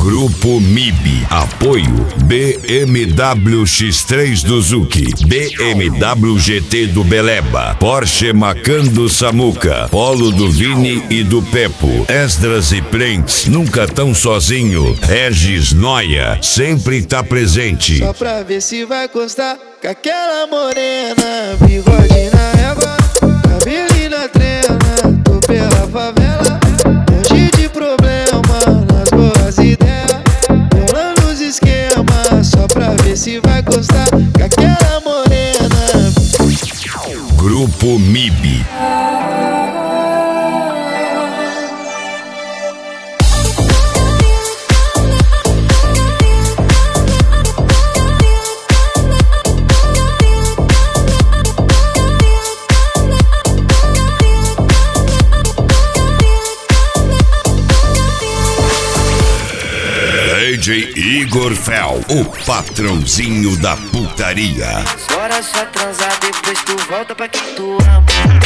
Grupo MIB. Apoio BMW X3 do Zuki, BMW GT do Beleba, Porsche Macan do Samuca, Polo do Vini e do Pepo, Esdras e Prentes, nunca tão sozinho. Regis Noia, sempre tá presente. Só pra ver se vai gostar com aquela morena, bigode na régua, cabelo na trena, tô pela favela, longe de problema, nas boas ideias, rolando os esquemas, só pra ver se vai gostar com aquela morena. Grupo MIB. DJ Igor Fel, o patrãozinho da putaria. Bora só transar, depois tu volta pra quem tu ama.